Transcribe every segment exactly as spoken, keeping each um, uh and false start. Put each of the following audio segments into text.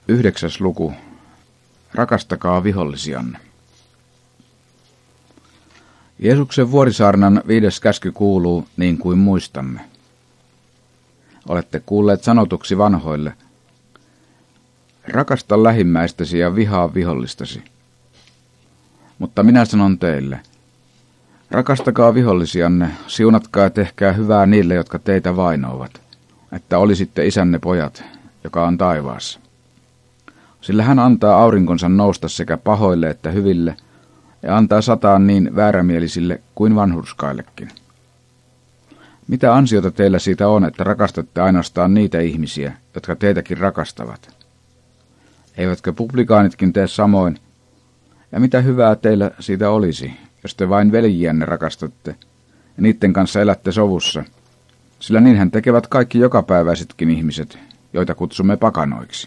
Yhdeksäs luku. Rakastakaa vihollisianne. Jeesuksen vuorisaarnan viides käsky kuuluu niin kuin muistamme. Olette kuulleet sanotuksi vanhoille: rakasta lähimmäistäsi ja vihaa vihollistasi. Mutta minä sanon teille: rakastakaa vihollisianne, siunatkaa ja tehkää hyvää niille, jotka teitä vainoavat, että olisitte isänne pojat, joka on taivaassa. Sillä hän antaa aurinkonsa nousta sekä pahoille että hyville, ja antaa sataan niin väärämielisille kuin vanhurskaillekin. Mitä ansiota teillä siitä on, että rakastatte ainoastaan niitä ihmisiä, jotka teitäkin rakastavat? Eivätkö publikaanitkin tee samoin? Ja mitä hyvää teillä siitä olisi, jos te vain veljiänne rakastatte ja niiden kanssa elätte sovussa? Sillä niinhän tekevät kaikki jokapäiväisetkin ihmiset, joita kutsumme pakanoiksi.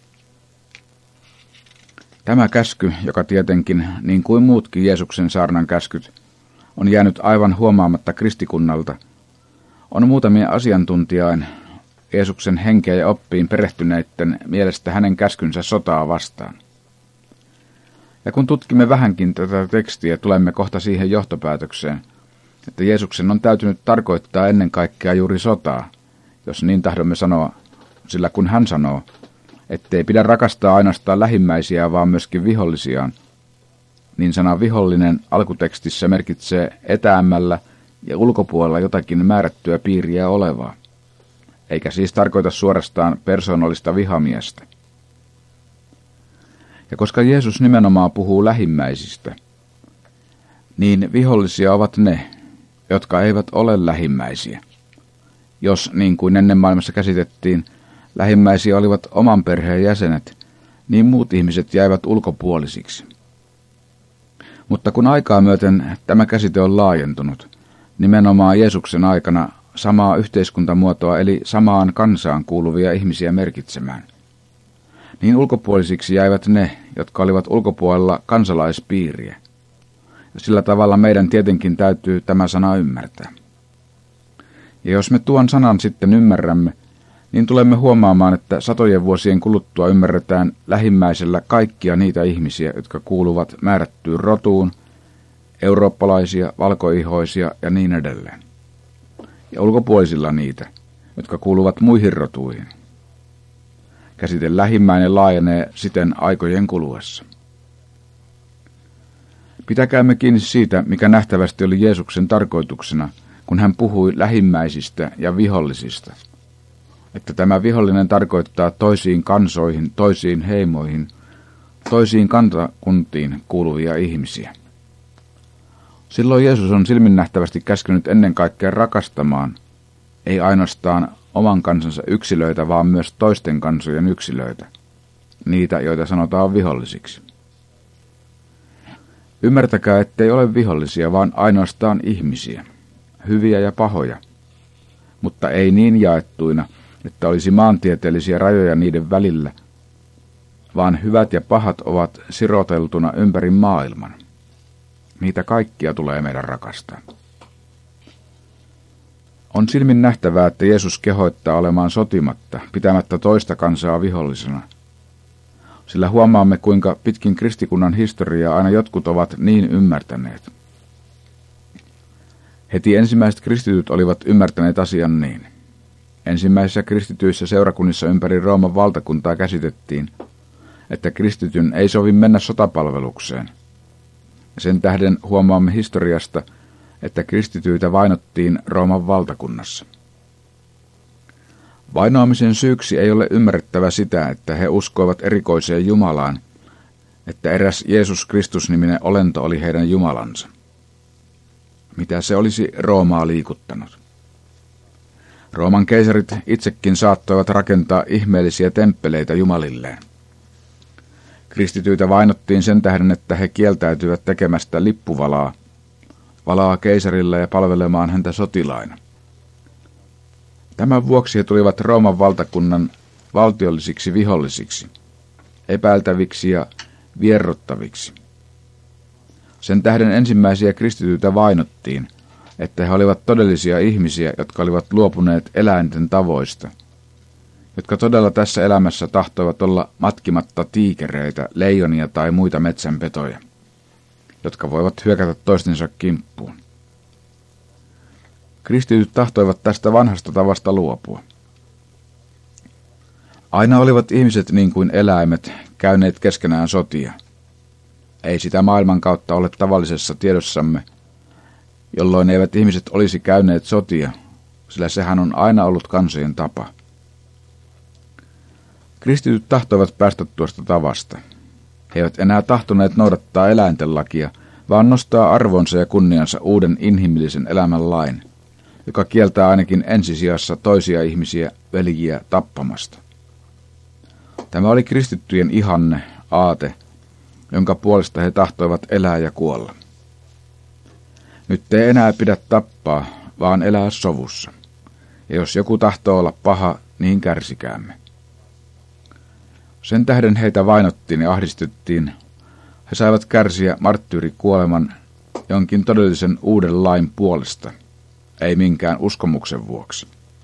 Tämä käsky, joka tietenkin, niin kuin muutkin Jeesuksen saarnan käskyt, on jäänyt aivan huomaamatta kristikunnalta, on muutamien asiantuntijain, Jeesuksen henkeä ja oppiin perehtyneiden mielestä hänen käskynsä sotaa vastaan. Ja kun tutkimme vähänkin tätä tekstiä, tulemme kohta siihen johtopäätökseen, että Jeesuksen on täytynyt tarkoittaa ennen kaikkea juuri sotaa, jos niin tahdomme sanoa, sillä kun hän sanoo, ettei pidä rakastaa ainoastaan lähimmäisiä, vaan myöskin vihollisiaan, niin sana vihollinen alkutekstissä merkitsee etäämmällä ja ulkopuolella jotakin määrättyä piiriä olevaa, eikä siis tarkoita suorastaan persoonallista vihamiestä. Ja koska Jeesus nimenomaan puhuu lähimmäisistä, niin vihollisia ovat ne, jotka eivät ole lähimmäisiä. Jos, niin kuin ennen maailmassa käsitettiin, lähimmäisiä olivat oman perheen jäsenet, niin muut ihmiset jäivät ulkopuolisiksi. Mutta kun aikaa myöten tämä käsite on laajentunut, nimenomaan Jeesuksen aikana samaa yhteiskuntamuotoa eli samaan kansaan kuuluvia ihmisiä merkitsemään, niin ulkopuolisiksi jäivät ne, jotka olivat ulkopuolella kansalaispiiriä. Ja sillä tavalla meidän tietenkin täytyy tämä sana ymmärtää. Ja jos me tuon sanan sitten ymmärrämme, niin tulemme huomaamaan, että satojen vuosien kuluttua ymmärretään lähimmäisellä kaikkia niitä ihmisiä, jotka kuuluvat määrättyyn rotuun, eurooppalaisia, valkoihoisia ja niin edelleen. Ja ulkopuolisilla niitä, jotka kuuluvat muihin rotuihin. Käsite lähimmäinen laajenee siten aikojen kuluessa. Pitäkäämme kiinni siitä, mikä nähtävästi oli Jeesuksen tarkoituksena, kun hän puhui lähimmäisistä ja vihollisista. Että tämä vihollinen tarkoittaa toisiin kansoihin, toisiin heimoihin, toisiin kantakuntiin kuuluvia ihmisiä. Silloin Jeesus on silminnähtävästi käskenyt ennen kaikkea rakastamaan, ei ainoastaan oman kansansa yksilöitä, vaan myös toisten kansojen yksilöitä, niitä, joita sanotaan vihollisiksi. Ymmärtäkää, ettei ole vihollisia, vaan ainoastaan ihmisiä, hyviä ja pahoja, mutta ei niin jaettuina, että olisi maantieteellisiä rajoja niiden välillä, vaan hyvät ja pahat ovat siroteltuna ympäri maailman. Niitä kaikkia tulee meidän rakastaa. On silmin nähtävää, että Jeesus kehoittaa olemaan sotimatta, pitämättä toista kansaa vihollisena. Sillä huomaamme, kuinka pitkin kristikunnan historiaa aina jotkut ovat niin ymmärtäneet. Heti ensimmäiset kristityt olivat ymmärtäneet asian niin. Ensimmäisissä kristityissä seurakunnissa ympäri Rooman valtakuntaa käsitettiin, että kristityn ei sovi mennä sotapalvelukseen. Sen tähden huomaamme historiasta, että kristityitä vainottiin Rooman valtakunnassa. Vainoamisen syyksi ei ole ymmärrettävä sitä, että he uskoivat erikoiseen Jumalaan, että eräs Jeesus Kristus-niminen olento oli heidän Jumalansa. Mitä se olisi Roomaa liikuttanut? Rooman keisarit itsekin saattoivat rakentaa ihmeellisiä temppeleitä jumalilleen. Kristityitä vainottiin sen tähden, että he kieltäytyivät tekemästä lippuvalaa, valaa keisarille ja palvelemaan häntä sotilaina. Tämän vuoksi he tulivat Rooman valtakunnan valtiollisiksi vihollisiksi, epäiltäviksi ja vierrottaviksi. Sen tähden ensimmäisiä kristityitä vainottiin, että he olivat todellisia ihmisiä, jotka olivat luopuneet eläinten tavoista, jotka todella tässä elämässä tahtoivat olla matkimatta tiikereitä, leijonia tai muita metsänpetoja, jotka voivat hyökätä toistensa kimppuun. Kristityt tahtoivat tästä vanhasta tavasta luopua. Aina olivat ihmiset niin kuin eläimet käyneet keskenään sotia. Ei sitä maailman kautta ole tavallisessa tiedossamme, jolloin eivät ihmiset olisi käyneet sotia, sillä sehän on aina ollut kansojen tapa. Kristityt tahtoivat päästä tuosta tavasta. He eivät enää tahtoneet noudattaa eläinten lakia, vaan nostaa arvonsa ja kunniansa uuden inhimillisen elämän lain, joka kieltää ainakin ensisijassa toisia ihmisiä, veljiä, tappamasta. Tämä oli kristittyjen ihanne, aate, jonka puolesta he tahtoivat elää ja kuolla. Nyt ei enää pidä tappaa, vaan elää sovussa. Ja jos joku tahtoo olla paha, niin kärsikäämme. Sen tähden heitä vainottiin ja ahdistettiin. He saivat kärsiä marttyyrikuoleman jonkin todellisen uuden lain puolesta, ei minkään uskomuksen vuoksi.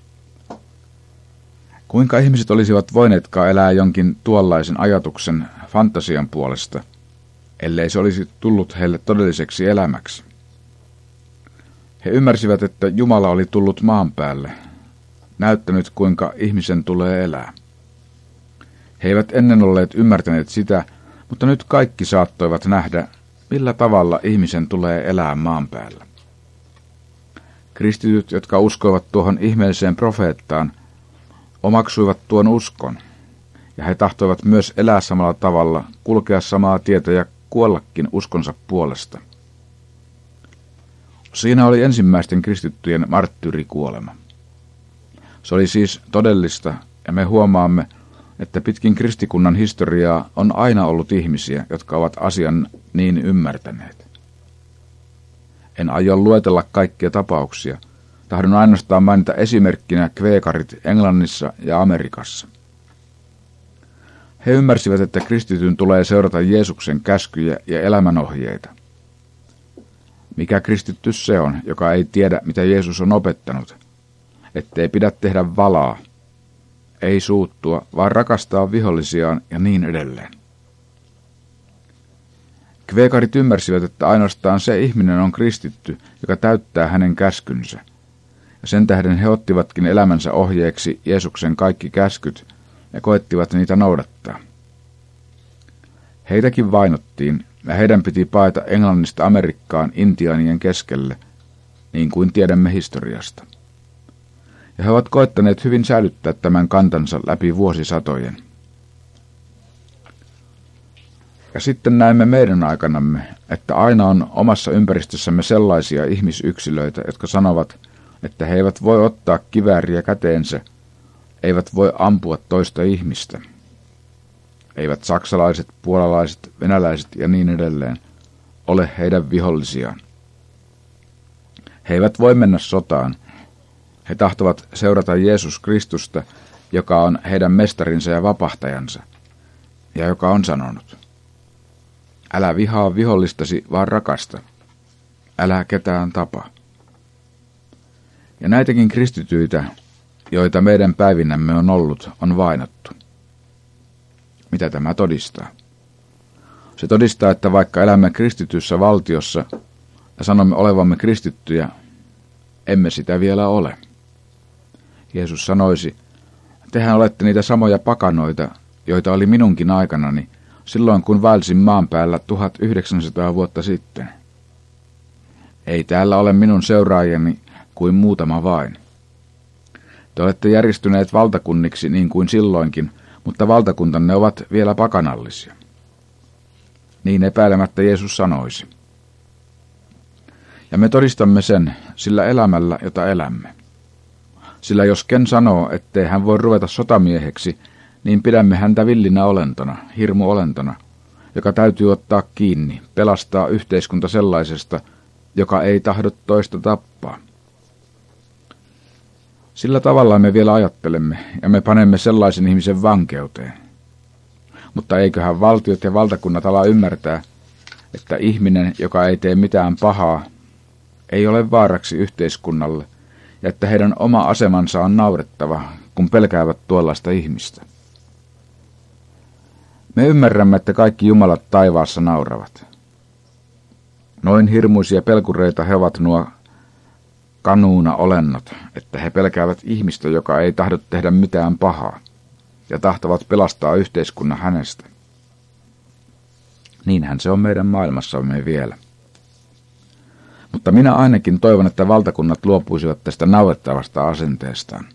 Kuinka ihmiset olisivat voineetkaan elää jonkin tuollaisen ajatuksen fantasian puolesta, ellei se olisi tullut heille todelliseksi elämäksi? He ymmärsivät, että Jumala oli tullut maan päälle, näyttänyt kuinka ihmisen tulee elää. He eivät ennen olleet ymmärtäneet sitä, mutta nyt kaikki saattoivat nähdä, millä tavalla ihmisen tulee elää maan päällä. Kristityt, jotka uskoivat tuohon ihmeelliseen profeettaan, omaksuivat tuon uskon, ja he tahtoivat myös elää samalla tavalla, kulkea samaa tietä ja kuollakin uskonsa puolesta. Siinä oli ensimmäisten kristittyjen marttyyrikuolema. Se oli siis todellista, ja me huomaamme, että pitkin kristikunnan historiaa on aina ollut ihmisiä, jotka ovat asian niin ymmärtäneet. En aio luetella kaikkia tapauksia. Tahdon ainoastaan mainita esimerkkinä kveekarit Englannissa ja Amerikassa. He ymmärsivät, että kristityn tulee seurata Jeesuksen käskyjä ja elämänohjeita. Mikä kristitty se on, joka ei tiedä, mitä Jeesus on opettanut, ettei pidä tehdä valaa, ei suuttua, vaan rakastaa vihollisiaan ja niin edelleen. Kveekarit ymmärsivät, että ainoastaan se ihminen on kristitty, joka täyttää hänen käskynsä. Ja sen tähden he ottivatkin elämänsä ohjeeksi Jeesuksen kaikki käskyt ja koettivat niitä noudattaa. Heitäkin vainottiin, ja heidän piti paeta Englannista Amerikkaan intiaanien keskelle, niin kuin tiedämme historiasta. Ja he ovat koettaneet hyvin säilyttää tämän kantansa läpi vuosisatojen. Ja sitten näemme meidän aikanamme, että aina on omassa ympäristössämme sellaisia ihmisyksilöitä, jotka sanovat, että he eivät voi ottaa kivääriä käteensä, eivät voi ampua toista ihmistä. Eivät saksalaiset, puolalaiset, venäläiset ja niin edelleen ole heidän vihollisiaan. He eivät voi mennä sotaan. He tahtovat seurata Jeesus Kristusta, joka on heidän mestarinsa ja vapahtajansa, ja joka on sanonut: älä vihaa vihollistasi, vaan rakasta. Älä ketään tapa. Ja näitäkin kristityitä, joita meidän päivinämme on ollut, on vainottu. Mitä tämä todistaa? Se todistaa, että vaikka elämme kristityssä valtiossa ja sanomme olevamme kristittyjä, emme sitä vielä ole. Jeesus sanoisi: tehän olette niitä samoja pakanoita, joita oli minunkin aikanani, silloin kun vaelsin maan päällä tuhatyhdeksänsataa vuotta sitten. Ei täällä ole minun seuraajani kuin muutama vain. Te olette järjestyneet valtakunniksi niin kuin silloinkin, mutta valtakuntanne ovat vielä pakanallisia. Niin epäilemättä Jeesus sanoisi. Ja me todistamme sen sillä elämällä, jota elämme. Sillä jos ken sanoo, ettei hän voi ruveta sotamieheksi, niin pidämme häntä villinä olentona, hirmuolentona, joka täytyy ottaa kiinni, pelastaa yhteiskunta sellaisesta, joka ei tahdo toista tappaa. Sillä tavalla me vielä ajattelemme, ja me panemme sellaisen ihmisen vankeuteen. Mutta eiköhän valtiot ja valtakunnat ala ymmärtää, että ihminen, joka ei tee mitään pahaa, ei ole vaaraksi yhteiskunnalle, ja että heidän oma asemansa on naurettava, kun pelkäävät tuollaista ihmistä. Me ymmärrämme, että kaikki jumalat taivaassa nauravat. Noin hirmuisia pelkureita he ovat nuo kanuuna olennot, että he pelkäävät ihmistä, joka ei tahdo tehdä mitään pahaa, ja tahtovat pelastaa yhteiskunnan hänestä. Niinhän se on meidän maailmassamme vielä. Mutta minä ainakin toivon, että valtakunnat luopuisivat tästä naurettavasta asenteestaan.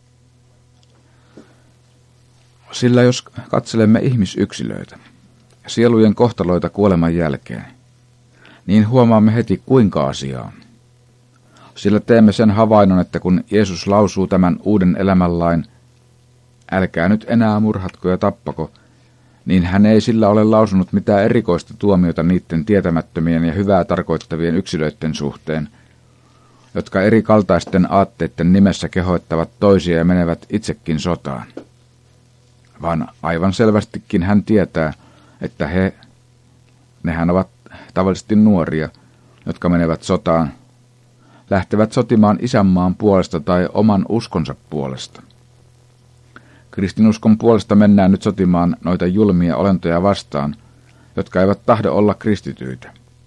Sillä jos katselemme ihmisyksilöitä ja sielujen kohtaloita kuoleman jälkeen, niin huomaamme heti kuinka asia on. Sillä teemme sen havainnon, että kun Jeesus lausuu tämän uuden elämänlain, älkää nyt enää murhatko ja tappako, niin hän ei sillä ole lausunut mitään erikoista tuomiota niiden tietämättömien ja hyvää tarkoittavien yksilöiden suhteen, jotka eri kaltaisten aatteiden nimessä kehoittavat toisia ja menevät itsekin sotaan. Vaan aivan selvästikin hän tietää, että he, nehän ovat tavallisesti nuoria, jotka menevät sotaan, lähtevät sotimaan isänmaan puolesta tai oman uskonsa puolesta. Kristinuskon puolesta mennään nyt sotimaan noita julmia olentoja vastaan, jotka eivät tahdo olla kristityitä.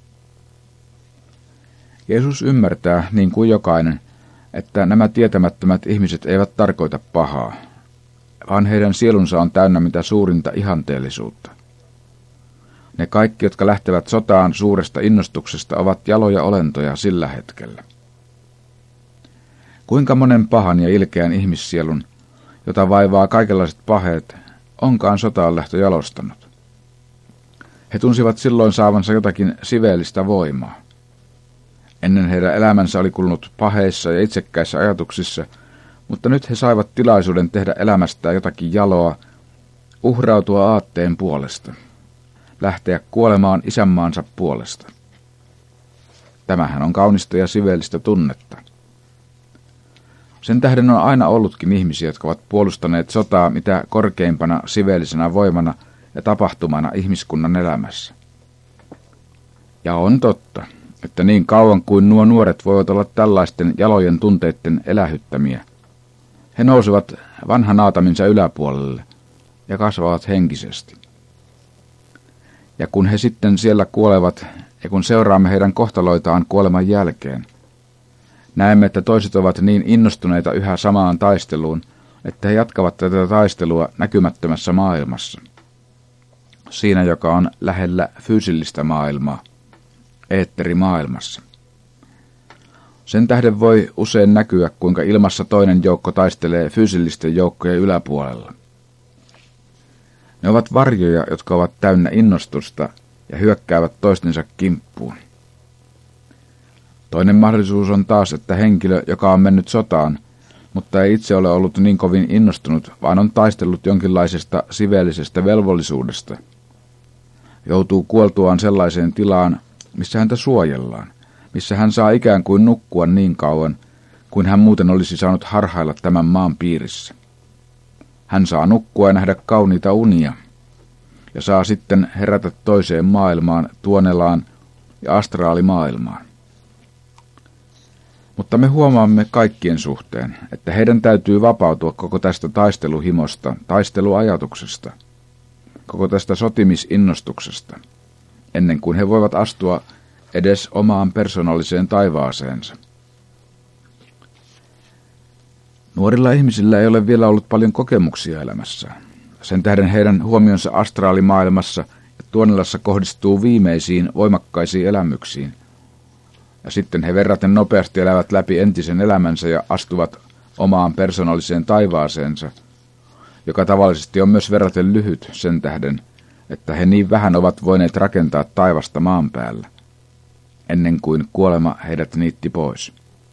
Jeesus ymmärtää, niin kuin jokainen, että nämä tietämättömät ihmiset eivät tarkoita pahaa, vaan heidän sielunsa on täynnä mitä suurinta ihanteellisuutta. Ne kaikki, jotka lähtevät sotaan suuresta innostuksesta, ovat jaloja olentoja sillä hetkellä. Kuinka monen pahan ja ilkeän ihmissielun, jota vaivaa kaikenlaiset paheet, onkaan sotaan lähtö jalostanut? He tunsivat silloin saavansa jotakin siveellistä voimaa. Ennen heidän elämänsä oli kulunut paheissa ja itsekkäissä ajatuksissa, mutta nyt he saivat tilaisuuden tehdä elämästään jotakin jaloa, uhrautua aatteen puolesta, lähteä kuolemaan isänmaansa puolesta. Tämähän on kaunista ja siveellistä tunnetta. Sen tähden on aina ollutkin ihmisiä, jotka ovat puolustaneet sotaa mitä korkeimpana siveellisenä voimana ja tapahtumana ihmiskunnan elämässä. Ja on totta, että niin kauan kuin nuo nuoret voivat olla tällaisten jalojen tunteiden elähyttämiä, he nousevat vanhan aataminsa yläpuolelle ja kasvavat henkisesti. Ja kun he sitten siellä kuolevat ja kun seuraamme heidän kohtaloitaan kuoleman jälkeen, näemme, että toiset ovat niin innostuneita yhä samaan taisteluun, että he jatkavat tätä taistelua näkymättömässä maailmassa. Siinä, joka on lähellä fyysillistä maailmaa, eetterimaailmassa. Sen tähden voi usein näkyä, kuinka ilmassa toinen joukko taistelee fyysillisten joukkojen yläpuolella. Ne ovat varjoja, jotka ovat täynnä innostusta ja hyökkäävät toistensa kimppuun. Toinen mahdollisuus on taas, että henkilö, joka on mennyt sotaan, mutta ei itse ole ollut niin kovin innostunut, vaan on taistellut jonkinlaisesta siveellisestä velvollisuudesta, joutuu kuoltuaan sellaiseen tilaan, missä häntä suojellaan, missä hän saa ikään kuin nukkua niin kauan, kuin hän muuten olisi saanut harhailla tämän maan piirissä. Hän saa nukkua ja nähdä kauniita unia, ja saa sitten herätä toiseen maailmaan, tuonelaan ja astraalimaailmaan. Mutta me huomaamme kaikkien suhteen, että heidän täytyy vapautua koko tästä taisteluhimosta, taisteluajatuksesta, koko tästä sotimisinnostuksesta, ennen kuin he voivat astua edes omaan persoonalliseen taivaaseensa. Nuorilla ihmisillä ei ole vielä ollut paljon kokemuksia elämässään. Sen tähden heidän huomionsa astraalimaailmassa ja tuonelassa kohdistuu viimeisiin voimakkaisiin elämyksiin. Ja sitten he verraten nopeasti elävät läpi entisen elämänsä ja astuvat omaan persoonalliseen taivaaseensa, joka tavallisesti on myös verraten lyhyt sen tähden, että he niin vähän ovat voineet rakentaa taivasta maan päällä, ennen kuin kuolema heidät niitti pois.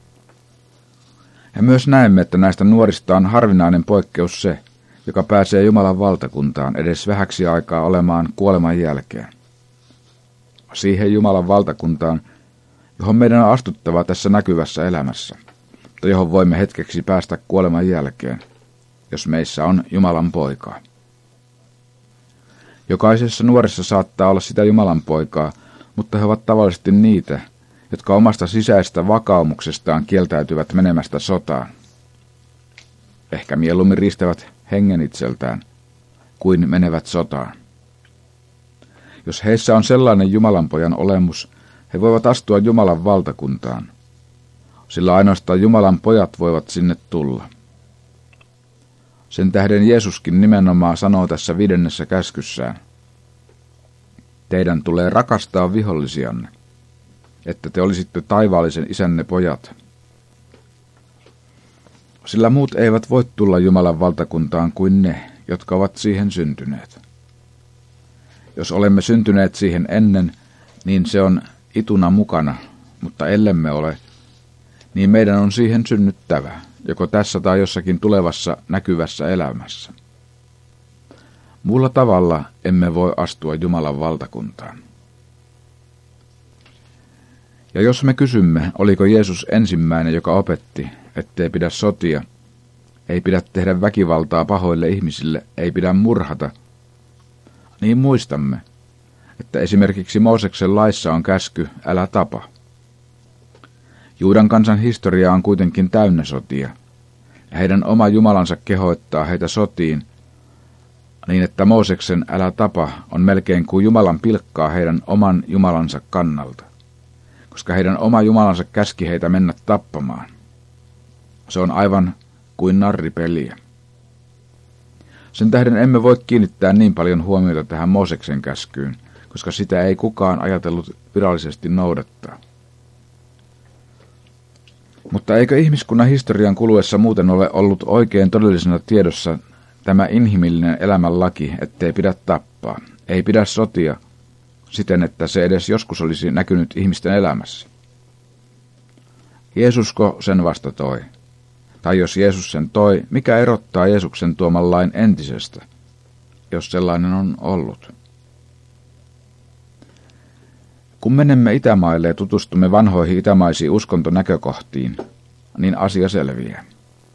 Ja myös näemme, että näistä nuorista on harvinainen poikkeus se, joka pääsee Jumalan valtakuntaan edes vähäksi aikaa olemaan kuoleman jälkeen. Siihen Jumalan valtakuntaan, johon meidän on astuttava tässä näkyvässä elämässä, mutta johon voimme hetkeksi päästä kuoleman jälkeen, jos meissä on Jumalan poikaa. Jokaisessa nuoressa saattaa olla sitä Jumalan poikaa, mutta he ovat tavallisesti niitä, jotka omasta sisäistä vakaumuksestaan kieltäytyvät menemästä sotaan. Ehkä mieluummin riistävät hengen itseltään, kuin menevät sotaan. Jos heissä on sellainen Jumalanpojan olemus, he voivat astua Jumalan valtakuntaan, sillä ainoastaan Jumalan pojat voivat sinne tulla. Sen tähden Jeesuskin nimenomaan sanoo tässä viidennessä käskyssään: teidän tulee rakastaa vihollisianne, että te olisitte taivaallisen isänne pojat. Sillä muut eivät voi tulla Jumalan valtakuntaan kuin ne, jotka ovat siihen syntyneet. Jos olemme syntyneet siihen ennen, niin se on ituna mukana, mutta ellemme ole, niin meidän on siihen synnyttävä, joko tässä tai jossakin tulevassa näkyvässä elämässä. Muulla tavalla emme voi astua Jumalan valtakuntaan. Ja jos me kysymme, oliko Jeesus ensimmäinen, joka opetti, ettei pidä sotia, ei pidä tehdä väkivaltaa pahoille ihmisille, ei pidä murhata, niin muistamme, että esimerkiksi Mooseksen laissa on käsky, älä tapa. Juudan kansan historia on kuitenkin täynnä sotia, ja heidän oma Jumalansa kehoittaa heitä sotiin, niin että Mooseksen älä tapa on melkein kuin Jumalan pilkkaa heidän oman Jumalansa kannalta, koska heidän oma Jumalansa käski heitä mennä tappamaan. Se on aivan kuin narripeliä. Sen tähden emme voi kiinnittää niin paljon huomiota tähän Mooseksen käskyyn, koska sitä ei kukaan ajatellut virallisesti noudattaa. Mutta eikö ihmiskunnan historian kuluessa muuten ole ollut oikein todellisena tiedossa tämä inhimillinen elämänlaki, ettei pidä tappaa, ei pidä sotia, siten että se edes joskus olisi näkynyt ihmisten elämässä? Jeesusko sen vasta toi? Tai jos Jeesus sen toi, mikä erottaa Jeesuksen tuoman lain entisestä, jos sellainen on ollut? Kun menemme Itämaille ja tutustumme vanhoihin itämaisiin uskontonäkökohtiin, niin asia selviää.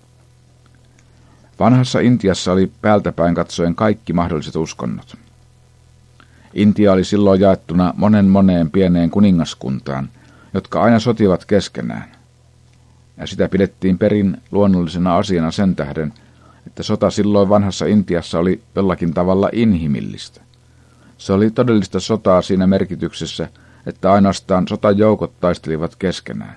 Vanhassa Intiassa oli päältäpäin katsoen kaikki mahdolliset uskonnot. Intia oli silloin jaettuna monen moneen pieneen kuningaskuntaan, jotka aina sotivat keskenään. Ja sitä pidettiin perin luonnollisena asiana sen tähden, että sota silloin vanhassa Intiassa oli jollakin tavalla inhimillistä. Se oli todellista sotaa siinä merkityksessä, että ainoastaan sotajoukot taistelivat keskenään.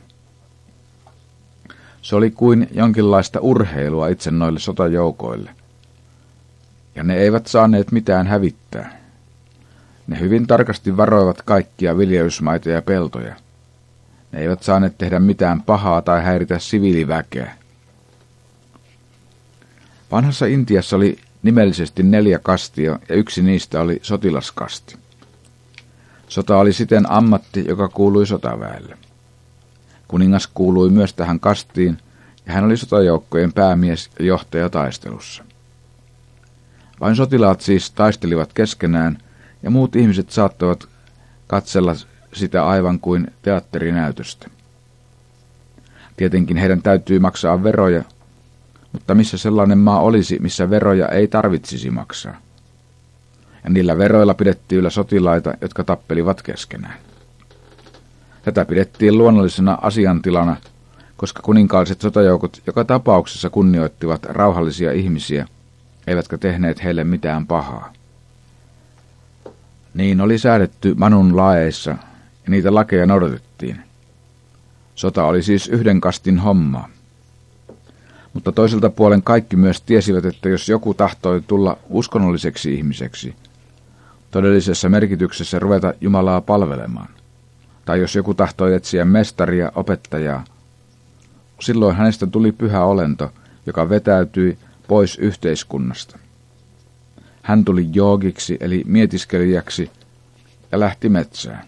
Se oli kuin jonkinlaista urheilua itse noille sotajoukoille. Ja ne eivät saaneet mitään hävittää. Ne hyvin tarkasti varoivat kaikkia viljelysmaita ja peltoja. Ne eivät saaneet tehdä mitään pahaa tai häiritä siviiliväkeä. Vanhassa Intiassa oli nimellisesti neljä kastia ja yksi niistä oli sotilaskasti. Sota oli siten ammatti, joka kuului sotaväelle. Kuningas kuului myös tähän kastiin, ja hän oli sotajoukkojen päämies ja johtaja taistelussa. Vain sotilaat siis taistelivat keskenään, ja muut ihmiset saattoivat katsella sitä aivan kuin teatterinäytöstä. Tietenkin heidän täytyy maksaa veroja, mutta missä sellainen maa olisi, missä veroja ei tarvitsisi maksaa? Ja niillä veroilla pidettiin yllä sotilaita, jotka tappelivat keskenään. Tätä pidettiin luonnollisena asiantilana, koska kuninkaalliset sotajoukot joka tapauksessa kunnioittivat rauhallisia ihmisiä, eivätkä tehneet heille mitään pahaa. Niin oli säädetty Manun laeissa, ja niitä lakeja noudatettiin. Sota oli siis yhden kastin hommaa. Mutta toiselta puolen kaikki myös tiesivät, että jos joku tahtoi tulla uskonnolliseksi ihmiseksi, todellisessa merkityksessä ruveta Jumalaa palvelemaan, tai jos joku tahtoi etsiä mestaria, opettajaa, silloin hänestä tuli pyhä olento, joka vetäytyi pois yhteiskunnasta. Hän tuli joogiksi eli mietiskelijäksi ja lähti metsään.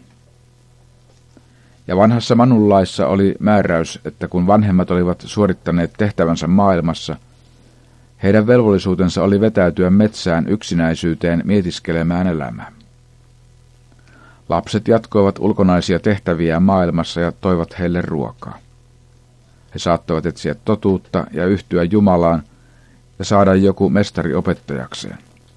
Ja vanhassa Manun laissa oli määräys, että kun vanhemmat olivat suorittaneet tehtävänsä maailmassa, heidän velvollisuutensa oli vetäytyä metsään yksinäisyyteen mietiskelemään elämää. Lapset jatkoivat ulkonaisia tehtäviä maailmassa ja toivat heille ruokaa. He saattoivat etsiä totuutta ja yhtyä Jumalaan ja saada joku mestari opettajakseen.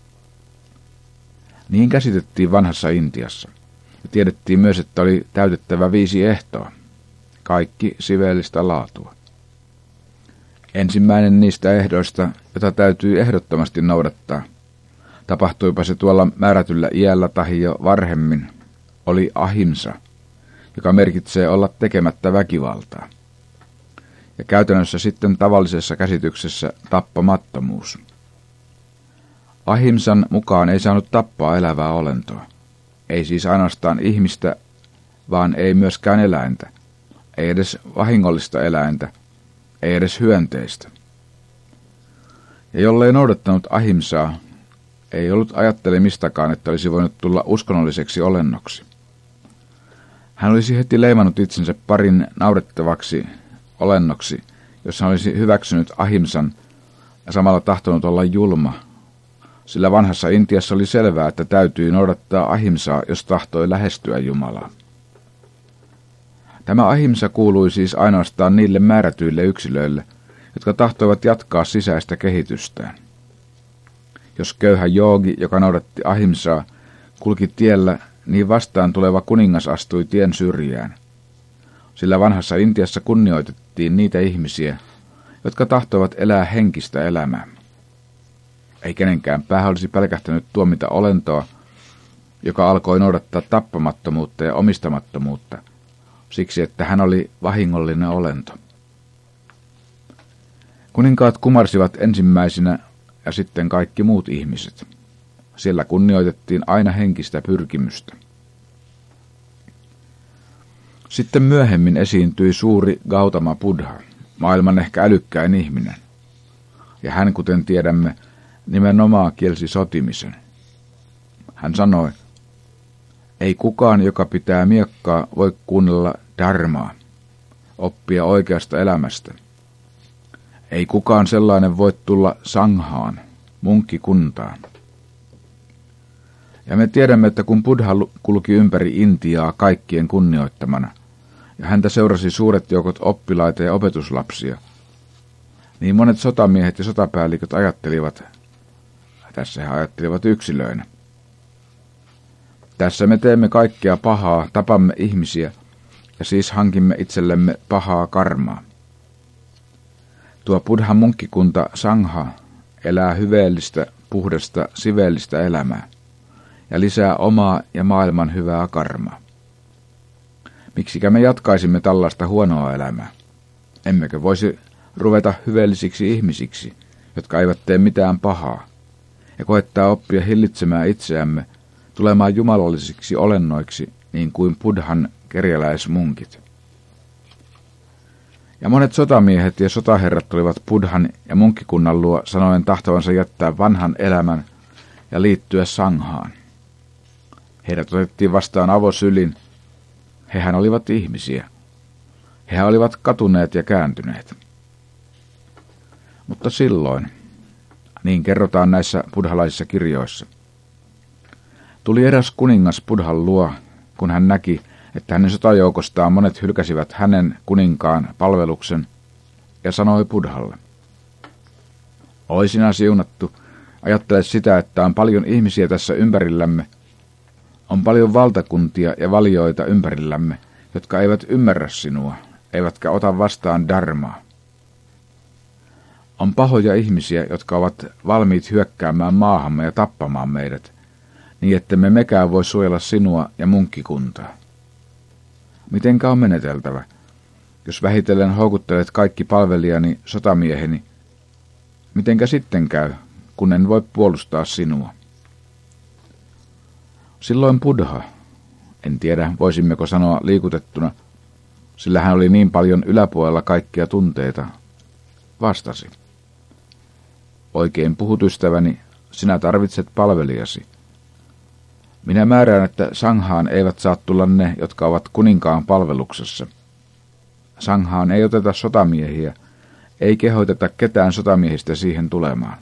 Niin käsitettiin vanhassa Intiassa. Ja tiedettiin myös, että oli täytettävä viisi ehtoa. Kaikki siveellistä laatua. Ensimmäinen niistä ehdoista, jota täytyy ehdottomasti noudattaa, tapahtuipa se tuolla määrätyllä iällä tahi jo varhemmin, oli ahimsa, joka merkitsee olla tekemättä väkivaltaa. Ja käytännössä sitten tavallisessa käsityksessä tappamattomuus. Ahimsan mukaan ei saanut tappaa elävää olentoa. Ei siis ainoastaan ihmistä, vaan ei myöskään eläintä. Ei edes vahingollista eläintä, ei edes hyönteistä. Ja jollei noudattanut ahimsaa, ei ollut ajattelemistakaan, että olisi voinut tulla uskonnolliseksi olennoksi. Hän olisi heti leimannut itsensä parin naurettavaksi olennoksi, jos hän olisi hyväksynyt ahimsan ja samalla tahtonut olla julma, sillä vanhassa Intiassa oli selvää, että täytyy noudattaa ahimsaa, jos tahtoi lähestyä Jumalaa. Tämä ahimsa kuului siis ainoastaan niille määrätyille yksilöille, jotka tahtoivat jatkaa sisäistä kehitystään. Jos köyhä joogi, joka noudatti ahimsaa, kulki tiellä, niin vastaan tuleva kuningas astui tien syrjään. Sillä vanhassa Intiassa kunnioitettiin niitä ihmisiä, jotka tahtoivat elää henkistä elämää. Ei kenenkään päähän olisi pelkähtänyt tuomita olentoa, joka alkoi noudattaa tappamattomuutta ja omistamattomuutta, siksi että hän oli vahingollinen olento. Kuninkaat kumarsivat ensimmäisinä ja sitten kaikki muut ihmiset. Siellä kunnioitettiin aina henkistä pyrkimystä. Sitten myöhemmin esiintyi suuri Gautama Buddha, maailman ehkä älykkäin ihminen. Ja hän, kuten tiedämme, nimenomaan kielsi sotimisen. Hän sanoi, ei kukaan, joka pitää miekkaa, voi kuunnella dharmaa, oppia oikeasta elämästä. Ei kukaan sellainen voi tulla sanghaan, munkkikuntaan. Ja me tiedämme, että kun Buddha kulki ympäri Intiaa kaikkien kunnioittamana, ja häntä seurasi suuret joukot oppilaita ja opetuslapsia, niin monet sotamiehet ja sotapäälliköt ajattelivat, tässä he ajattelivat yksilöinä. Tässä me teemme kaikkea pahaa, tapamme ihmisiä, ja siis hankimme itsellemme pahaa karmaa. Tuo Buddhan munkkikunta Sangha elää hyveellistä, puhdasta, siveellistä elämää ja lisää omaa ja maailman hyvää karmaa. Miksikä me jatkaisimme tällaista huonoa elämää? Emmekö voisi ruveta hyveellisiksi ihmisiksi, jotka eivät tee mitään pahaa, ja koettaa oppia hillitsemään itseämme, tulemaan jumalallisiksi olennoiksi niin kuin Buddhan kerjäläismunkit. Ja monet sotamiehet ja sotaherrat tulivat Buddhan ja munkkikunnan luo sanoen tahtovansa jättää vanhan elämän ja liittyä Sanghaan. Heidät otettiin vastaan avosylin. Hehän olivat ihmisiä. Hehän olivat katuneet ja kääntyneet. Mutta silloin, niin kerrotaan näissä buddhalaisissa kirjoissa, tuli eräs kuningas Buddhan luo, kun hän näki, että hänen sotajoukostaan monet hylkäsivät hänen kuninkaan palveluksen, ja sanoi Buddhalle, oi sinä siunattu, ajattele sitä, että on paljon ihmisiä tässä ympärillämme, on paljon valtakuntia ja valioita ympärillämme, jotka eivät ymmärrä sinua, eivätkä ota vastaan dharmaa. On pahoja ihmisiä, jotka ovat valmiit hyökkäämään maahamme ja tappamaan meidät, niin että me mekään voi suojella sinua ja munkkikuntaa. Mitenkä on meneteltävä, jos vähitellen houkuttelet kaikki palvelijani sotamieheni? Mitenkä sitten käy, kun en voi puolustaa sinua? Silloin Buddha, en tiedä voisimmeko sanoa liikutettuna, sillä hän oli niin paljon yläpuolella kaikkia tunteita, vastasi. Oikein puhut ystäväni, sinä tarvitset palvelijasi. Minä määrään, että Sanghaan eivät saa tulla ne, jotka ovat kuninkaan palveluksessa. Sanghaan ei oteta sotamiehiä, ei kehoiteta ketään sotamiehistä siihen tulemaan.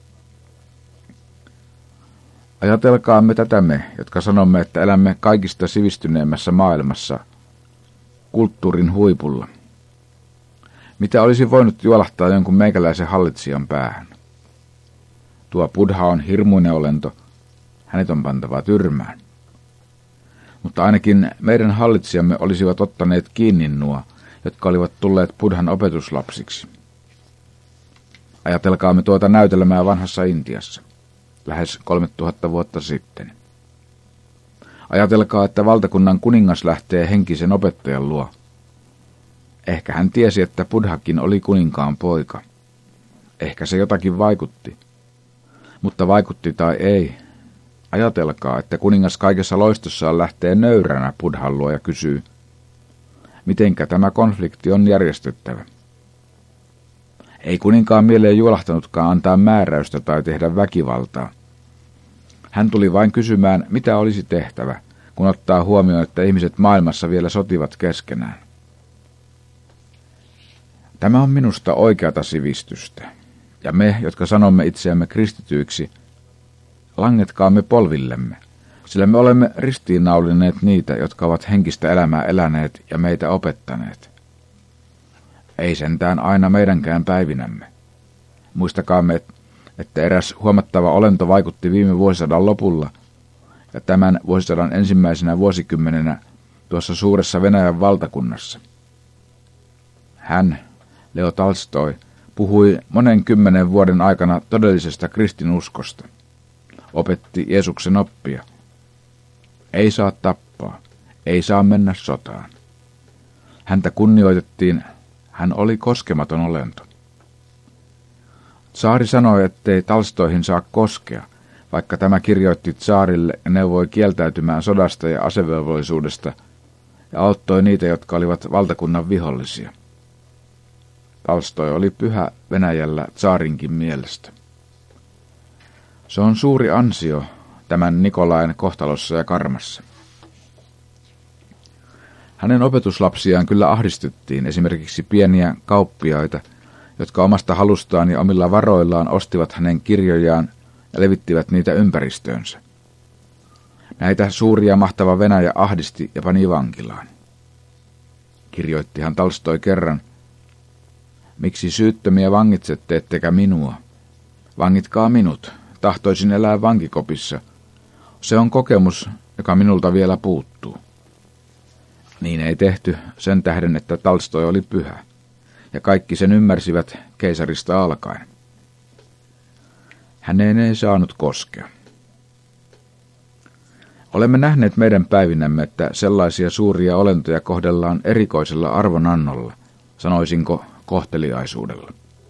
Ajatelkaamme tätä me, jotka sanomme, että elämme kaikista sivistyneemmässä maailmassa, kulttuurin huipulla. Mitä olisi voinut juolahtaa jonkun meikäläisen hallitsijan päähän? Tuo Buddha on hirmuinen olento, hänet on pantava tyrmään. Mutta ainakin meidän hallitsijamme olisivat ottaneet kiinni nuo, jotka olivat tulleet Buddhan opetuslapsiksi. Ajatelkaamme tuota näytelmää vanhassa Intiassa, lähes kolme tuhatta vuotta sitten. Ajatelkaa, että valtakunnan kuningas lähtee henkisen opettajan luo. Ehkä hän tiesi, että Buddhakin oli kuninkaan poika. Ehkä se jotakin vaikutti. Mutta vaikutti tai ei. Ajatelkaa, että kuningas kaikessa loistossaan lähtee nöyränä Buddhan luo ja kysyy, mitenkä tämä konflikti on järjestettävä. Ei kuninkaan mieleen juolahtanutkaan antaa määräystä tai tehdä väkivaltaa. Hän tuli vain kysymään, mitä olisi tehtävä, kun ottaa huomioon, että ihmiset maailmassa vielä sotivat keskenään. Tämä on minusta oikeata sivistystä, ja me, jotka sanomme itseämme kristityiksi, langetkaamme polvillemme, sillä me olemme ristiinnaulineet niitä, jotka ovat henkistä elämää eläneet ja meitä opettaneet. Ei sentään aina meidänkään päivinämme. Muistakaamme, että eräs huomattava olento vaikutti viime vuosisadan lopulla ja tämän vuosisadan ensimmäisenä vuosikymmenenä tuossa suuressa Venäjän valtakunnassa. Hän, Leo Tolstoi, puhui monen kymmenen vuoden aikana todellisesta kristinuskosta. Opetti Jeesuksen oppia. Ei saa tappaa, ei saa mennä sotaan. Häntä kunnioitettiin, hän oli koskematon olento. Tsaari sanoi, ettei Tolstoihin saa koskea, vaikka tämä kirjoitti tsaarille ja neuvoi kieltäytymään sodasta ja asevelvollisuudesta ja auttoi niitä, jotka olivat valtakunnan vihollisia. Tolstoi oli pyhä Venäjällä tsaarinkin mielestä. Se on suuri ansio tämän Nikolain kohtalossa ja karmassa. Hänen opetuslapsiaan kyllä ahdistettiin, esimerkiksi pieniä kauppiaita, jotka omasta halustaan ja omilla varoillaan ostivat hänen kirjojaan ja levittivät niitä ympäristöönsä. Näitä suuria mahtava Venäjä ahdisti ja pani vankilaan. Kirjoittihan Tolstoi kerran, miksi syyttömiä vangitsette ettekä minua? Vangitkaa minut, tahtoisin elää vankikopissa. Se on kokemus, joka minulta vielä puuttuu. Niin ei tehty sen tähden, että Tolstoi oli pyhä, ja kaikki sen ymmärsivät keisarista alkaen. Häneen ei saanut koskea. Olemme nähneet meidän päivinämme, että sellaisia suuria olentoja kohdellaan erikoisella arvonannolla, sanoisinko kohteliaisuudella.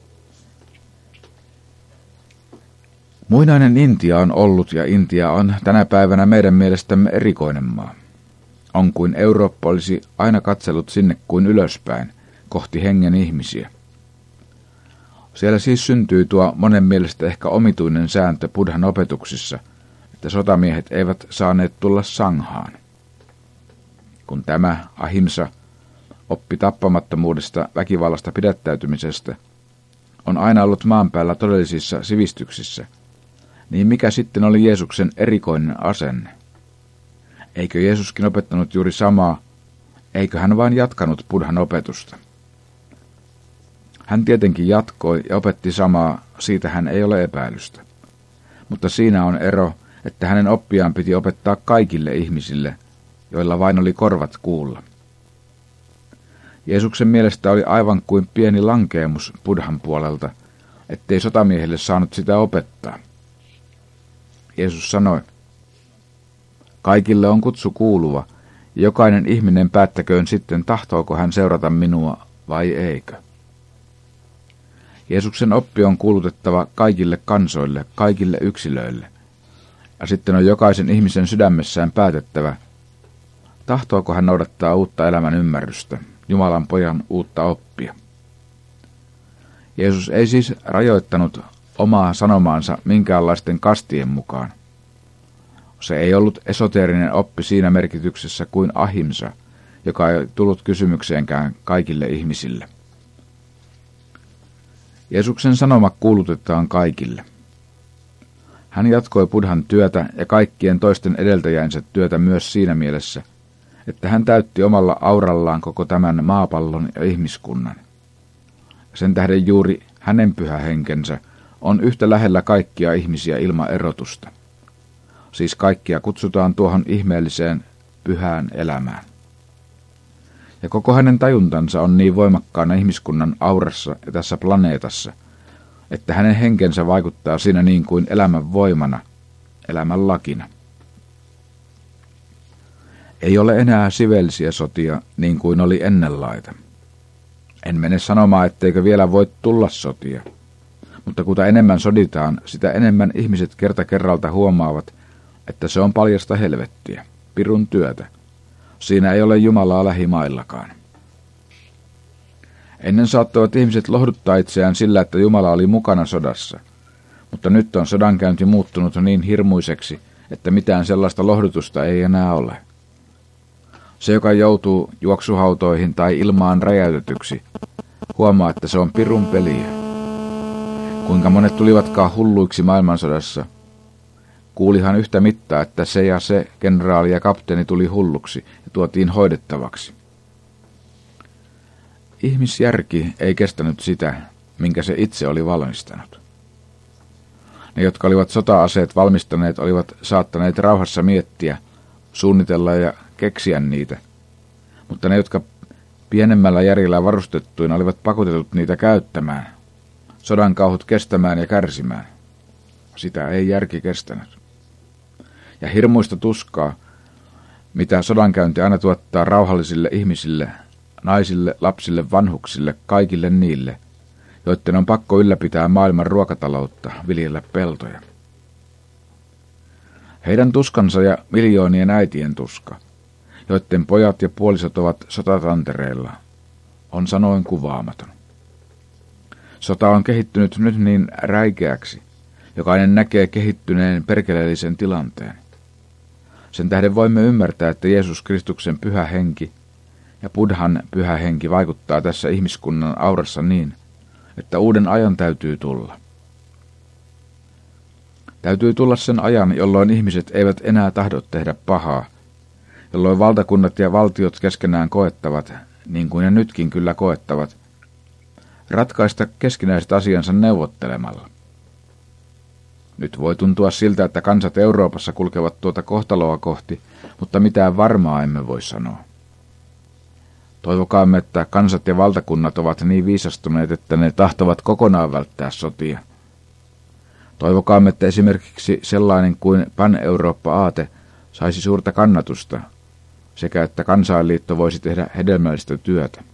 Muinainen Intia on ollut ja Intia on tänä päivänä meidän mielestämme erikoinen maa. On kuin Eurooppa olisi aina katsellut sinne kuin ylöspäin, kohti hengen ihmisiä. Siellä siis syntyy tuo monen mielestä ehkä omituinen sääntö Buddhan opetuksissa, että sotamiehet eivät saaneet tulla sanghaan. Kun tämä ahimsa, oppi tappamattomuudesta, väkivallasta pidättäytymisestä, on aina ollut maan päällä todellisissa sivistyksissä, niin mikä sitten oli Jeesuksen erikoinen asenne? Eikö Jeesuskin opettanut juuri samaa? Eikö hän vain jatkanut Buddhan opetusta? Hän tietenkin jatkoi ja opetti samaa, siitä hän ei ole epäilystä. Mutta siinä on ero, että hänen oppiaan piti opettaa kaikille ihmisille, joilla vain oli korvat kuulla. Jeesuksen mielestä oli aivan kuin pieni lankeemus Buddhan puolelta, ettei sotamiehille saanut sitä opettaa. Jeesus sanoi, kaikille on kutsu kuuluva, ja jokainen ihminen päättäköön sitten, tahtooko hän seurata minua vai eikö. Jeesuksen oppi on kuulutettava kaikille kansoille, kaikille yksilöille, ja sitten on jokaisen ihmisen sydämessään päätettävä, tahtooko hän noudattaa uutta elämän ymmärrystä, Jumalan pojan uutta oppia. Jeesus ei siis rajoittanut omaa sanomaansa minkäänlaisten kastien mukaan. Se ei ollut esoteerinen oppi siinä merkityksessä kuin ahimsa, joka ei tullut kysymykseenkään kaikille ihmisille. Jeesuksen sanoma kuulutetaan kaikille. Hän jatkoi Buddhan työtä ja kaikkien toisten edeltäjänsä työtä myös siinä mielessä, että hän täytti omalla aurallaan koko tämän maapallon ja ihmiskunnan. Sen tähden juuri hänen pyhä henkensä on yhtä lähellä kaikkia ihmisiä ilman erotusta. Siis kaikkia kutsutaan tuohon ihmeelliseen pyhään elämään. Ja koko hänen tajuntansa on niin voimakkaana ihmiskunnan aurassa ja tässä planeetassa, että hänen henkensä vaikuttaa siinä niin kuin elämän voimana, elämän lakina. Ei ole enää siveellisiä sotia niin kuin oli ennen laita. En mene sanomaan, etteikö vielä voi tulla sotia, mutta kuta enemmän soditaan, sitä enemmän ihmiset kerta kerralta huomaavat, että se on paljasta helvettiä, pirun työtä. Siinä ei ole Jumalaa lähimaillakaan. Ennen saattoivat ihmiset lohduttaa itseään sillä, että Jumala oli mukana sodassa, mutta nyt on sodankäynti muuttunut niin hirmuiseksi, että mitään sellaista lohdutusta ei enää ole. Se, joka joutuu juoksuhautoihin tai ilmaan räjäytetyksi, huomaa, että se on pirun peliä. Kuinka monet tulivatkaan hulluiksi maailmansodassa, kuulihan yhtä mittaa, että se ja se kenraali ja kapteeni tuli hulluksi ja tuotiin hoidettavaksi. Ihmisjärki ei kestänyt sitä, minkä se itse oli valmistanut. Ne, jotka olivat sota-aseet valmistaneet, olivat saattaneet rauhassa miettiä, suunnitella ja keksiä niitä, mutta ne, jotka pienemmällä järjellä varustettuin olivat pakotetut niitä käyttämään, sodan kauhut kestämään ja kärsimään, sitä ei järki kestänyt. Ja hirmuista tuskaa, mitä sodankäynti aina tuottaa rauhallisille ihmisille, naisille, lapsille, vanhuksille, kaikille niille, joiden on pakko ylläpitää maailman ruokataloutta, viljellä peltoja. Heidän tuskansa ja miljoonien äitien tuska, joiden pojat ja puolisot ovat sotatantereilla, on sanoin kuvaamaton. Sota on kehittynyt nyt niin räikeäksi, jokainen näkee kehittyneen perkeleellisen tilanteen. Sen tähden voimme ymmärtää, että Jeesus Kristuksen pyhä henki ja Buddhan pyhä henki vaikuttaa tässä ihmiskunnan aurassa niin, että uuden ajan täytyy tulla. Täytyy tulla sen ajan, jolloin ihmiset eivät enää tahdo tehdä pahaa, jolloin valtakunnat ja valtiot keskenään koettavat, niin kuin ne nytkin kyllä koettavat, ratkaista keskinäiset asiansa neuvottelemalla. Nyt voi tuntua siltä, että kansat Euroopassa kulkevat tuota kohtaloa kohti, mutta mitään varmaa emme voi sanoa. Toivokaamme, että kansat ja valtakunnat ovat niin viisastuneet, että ne tahtovat kokonaan välttää sotia. Toivokaamme, että esimerkiksi sellainen kuin Pan-Eurooppa-aate saisi suurta kannatusta, sekä että kansainliitto voisi tehdä hedelmällistä työtä.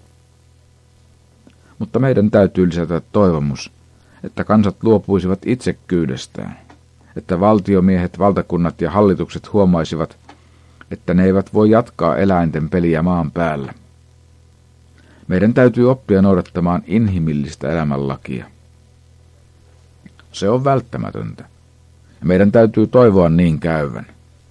Mutta meidän täytyy lisätä toivomus, että kansat luopuisivat itsekkyydestään, että valtiomiehet, valtakunnat ja hallitukset huomaisivat, että ne eivät voi jatkaa eläinten peliä maan päällä. Meidän täytyy oppia noudattamaan inhimillistä elämänlakia. Se on välttämätöntä, ja meidän täytyy toivoa niin käyvän.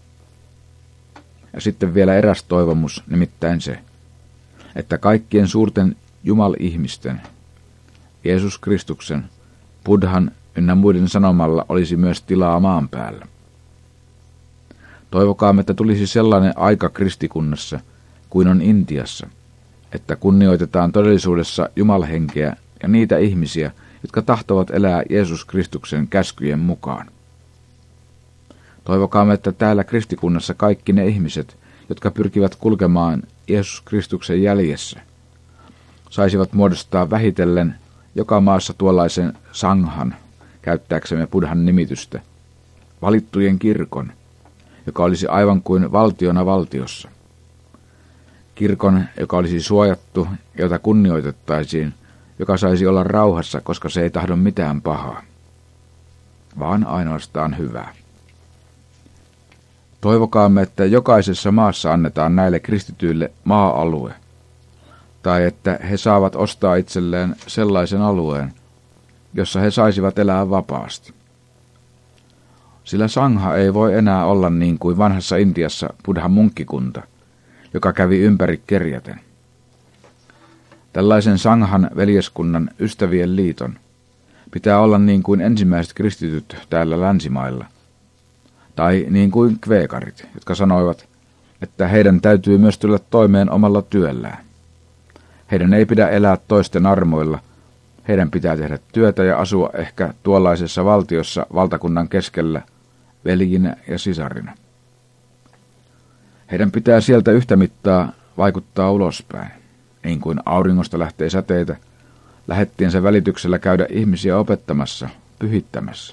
Ja sitten vielä eräs toivomus, nimittäin se, että kaikkien suurten Jumal-ihmisten, Jeesus Kristuksen, Buddhan ynnä muiden sanomalla olisi myös tilaa maan päällä. Toivokaamme, että tulisi sellainen aika kristikunnassa kuin on Intiassa, että kunnioitetaan todellisuudessa Jumalhenkeä ja niitä ihmisiä, jotka tahtovat elää Jeesus Kristuksen käskyjen mukaan. Toivokaamme, että täällä kristikunnassa kaikki ne ihmiset, jotka pyrkivät kulkemaan Jeesus Kristuksen jäljessä, saisivat muodostaa vähitellen joka maassa tuollaisen sanghan, käyttääksemme Buddhan nimitystä, valittujen kirkon, joka olisi aivan kuin valtiona valtiossa. Kirkon, joka olisi suojattu, jota kunnioitettaisiin, joka saisi olla rauhassa, koska se ei tahdo mitään pahaa, vaan ainoastaan hyvää. Toivokaamme, että jokaisessa maassa annetaan näille kristityille maa-alue, tai että he saavat ostaa itselleen sellaisen alueen, jossa he saisivat elää vapaasti. Sillä sangha ei voi enää olla niin kuin vanhassa Intiassa Buddhan munkkikunta, joka kävi ympäri kerjäten. Tällaisen sanghan veljeskunnan ystävien liiton pitää olla niin kuin ensimmäiset kristityt täällä länsimailla, tai niin kuin kveekarit, jotka sanoivat, että heidän täytyy myös tulla toimeen omalla työllään. Heidän ei pidä elää toisten armoilla, heidän pitää tehdä työtä ja asua ehkä tuollaisessa valtiossa valtakunnan keskellä, veljinä ja sisarina. Heidän pitää sieltä yhtä mittaa vaikuttaa ulospäin, niin kuin auringosta lähtee säteitä, lähettiensä välityksellä käydä ihmisiä opettamassa, pyhittämässä.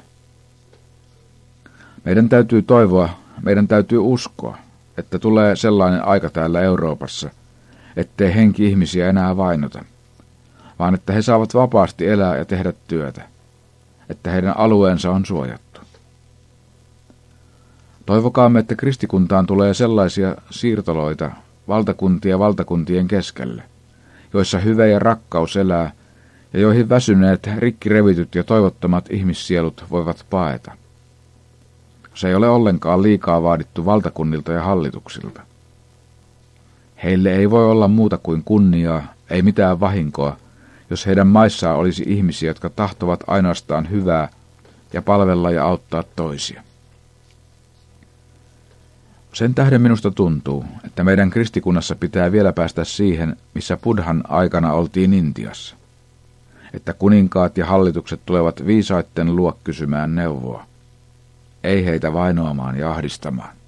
Meidän täytyy toivoa, meidän täytyy uskoa, että tulee sellainen aika täällä Euroopassa, ettei henki ihmisiä enää vainota, vaan että he saavat vapaasti elää ja tehdä työtä, että heidän alueensa on suojattu. Toivokaamme, että kristikuntaan tulee sellaisia siirtoloita valtakuntia valtakuntien keskelle, joissa hyve ja rakkaus elää ja joihin väsyneet, rikkirevityt ja toivottomat ihmissielut voivat paeta. Se ei ole ollenkaan liikaa vaadittu valtakunnilta ja hallituksilta. Heille ei voi olla muuta kuin kunniaa, ei mitään vahinkoa, jos heidän maissaan olisi ihmisiä, jotka tahtovat ainoastaan hyvää ja palvella ja auttaa toisia. Sen tähden minusta tuntuu, että meidän kristikunnassa pitää vielä päästä siihen, missä Buddhan aikana oltiin Intiassa. Että kuninkaat ja hallitukset tulevat viisaitten luo kysymään neuvoa, ei heitä vainoamaan ja ahdistamaan.